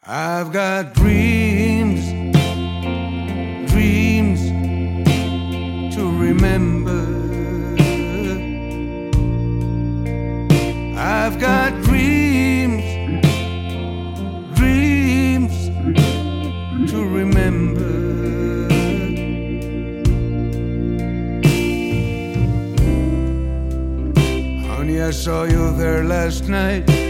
I've got dreams, dreams to remember. I've got dreams, dreams to remember. Honey, I saw you there last night.